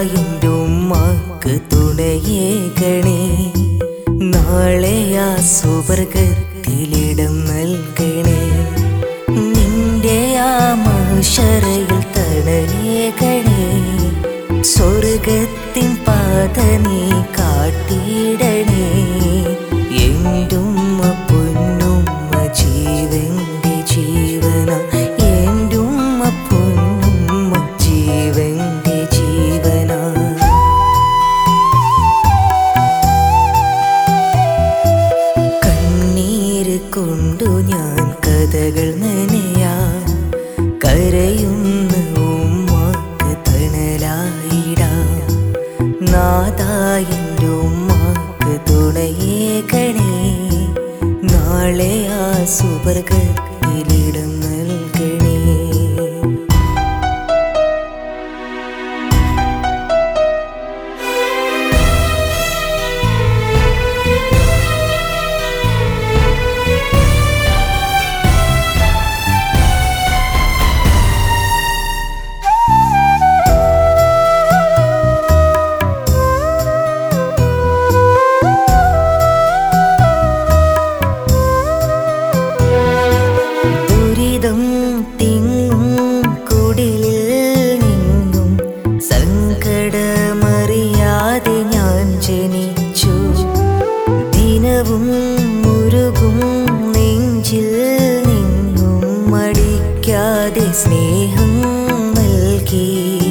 എൻ്റെ ഉമ്മാക്ക് തുണയേകണേ. നാളെ ആ സുവർഗത്തിലിടം നൽകണേ. നിന്റെ ആ മഹ്ശറയിൽ തണലേകണേ. സ്വർഗത്തിൻ പാത നീ കാട്ടിയിടണേ. എൻ്റെ ഉമ്മ പൊന്നുമ്മ ജീവന്റെ ജീവന. എൻ്റെ ഉമ്മ പൊന്നുമ്മ ജീവന്റെ ജീവന. കണ്ണീര് കൊണ്ടു ഞാൻ കഥകൾ നനയാൻ കരയുന്ന ഉമ്മാക്ക് തണലായിടാം. നാഥാ എൻ്റെ ഉമ്മാക്ക് തുണയേകണേ. നാളെ ആ സുവർഗത്തിലിടം നൽകണേ. തിങ്ങും കുടിലിൽ നിന്നും സങ്കടമറിയാതെ ഞാൻ ജനിച്ചു. ദിനവും മുരുകും നെഞ്ചിൽ നിന്നും മടിക്കാതെ സ്നേഹം നൽകി.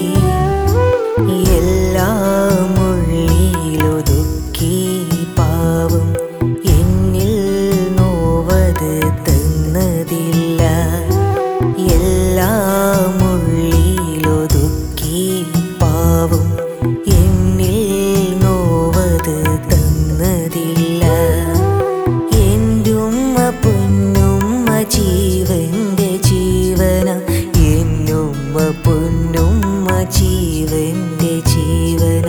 എല്ലാം ഉള്ളിലൊതുക്കി പാവം എന്നിൽ നോവത് തന്നതില്ല. എല്ലാം ഉള്ളിലൊതുക്കി പാവം എന്നിൽ നോവത് തന്നതില്ല. എൻ്റെ ഉമ്മ പൊന്നുമ്മ ജീവന്റെ ജീവന. എന്നുമ്മ പൊന്നുമ്മ ജീവന്റെ ജീവന.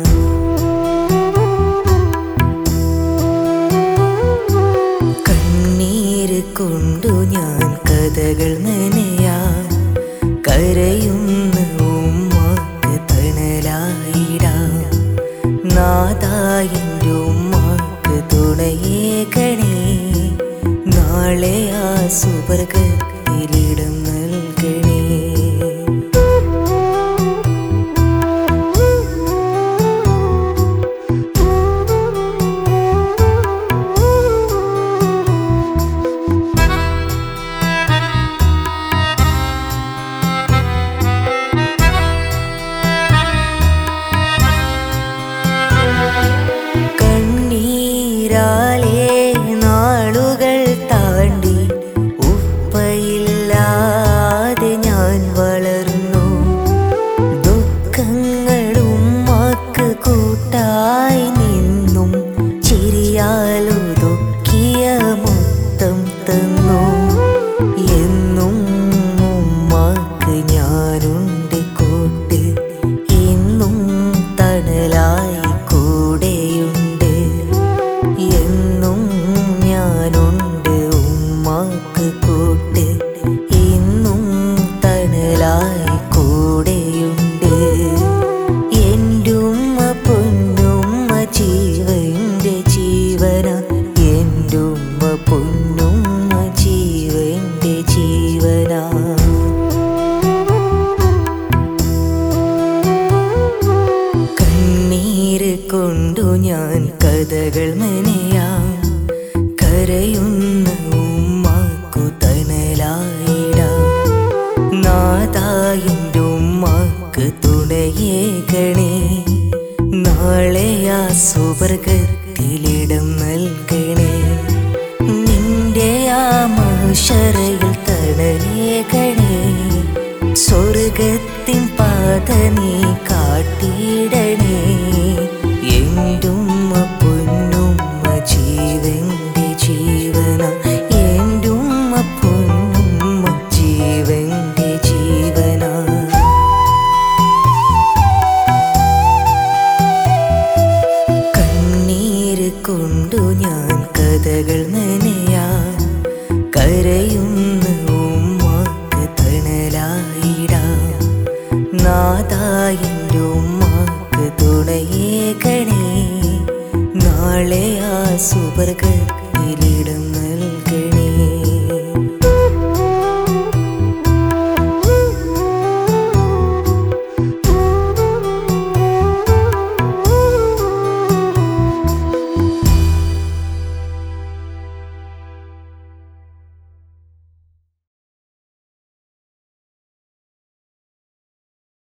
കണ്ണീര് കൊണ്ടു ഞാൻ കഥകൾ നനയാൻ കരയുന്ന ഉമ്മാക്ക് തണലായിടാം. നാഥാ എൻ്റെ ഉമ്മാക്ക് തുണയേകണേ. നാളെ ആ സുവർഗത്തിലിടം നൽകണേ. കണ്ണീരാലേ നാളുകൾ താണ്ടി ഉപ്പയില്ലാതെ ഞാൻ വളർന്നു. ദുഃഖങ്ങളും ഉമ്മാക്ക് കൂട്ടായി നിന്നും ചിരിയാലൊതുക്കിയ മൊത്തം തന്നു. എന്നും ഉമ്മാക്ക് ഞാനുണ്ട് കൂട്ട്. ഇന്നും തണലായി കൂടെയുണ്ട്. എന്നും ഞാനുണ്ട് ഉമ്മാക്ക് കൂട്ട്. ഇന്നും തണലായി കൂടെയുണ്ട്. എൻ്റെ ഉമ്മ പൊന്നുമ്മ ജീവന്റെ ജീവന. എൻ്റെ ഉമ്മ പൊന്നുമ്മ ജീവന്റെ ജീവന. കണ്ണീര് കൊണ്ടു ഞാൻ കഥകൾ നനയാൻ കരയുന്ന ഉമ്മാക്കു തണലായിടാം. നാഥാ എൻ്റെ ഉമ്മാക്ക് തുണയേകണേ. നാളെ ആ സുവർഗത്തിലിടം നൽകണേ. നിന്റെ ആ മഹ്ശറയിൽ തണലേകണേ. സ്വർഗത്തിൻ പാത നീ കാട്ടിയിടണേ. എൻ്റെ ഉമ്മ പൊന്നുമ്മ ജീവന്റെ ജീവന. എൻ്റെ ഉമ്മ പൊന്നുമ്മ ജീവന്റെ ജീവന. കണ്ണീര് കൊണ്ടു ഞാൻ കഥകൾ നനയാൻ കരയുന്ന ഉമ്മാക്ക് തണലായിടാം. നാഥാ എൻ്റെ ഉമ്മ തുണയേകണേ നാളെ ആ സുവർഗത്തിലിടം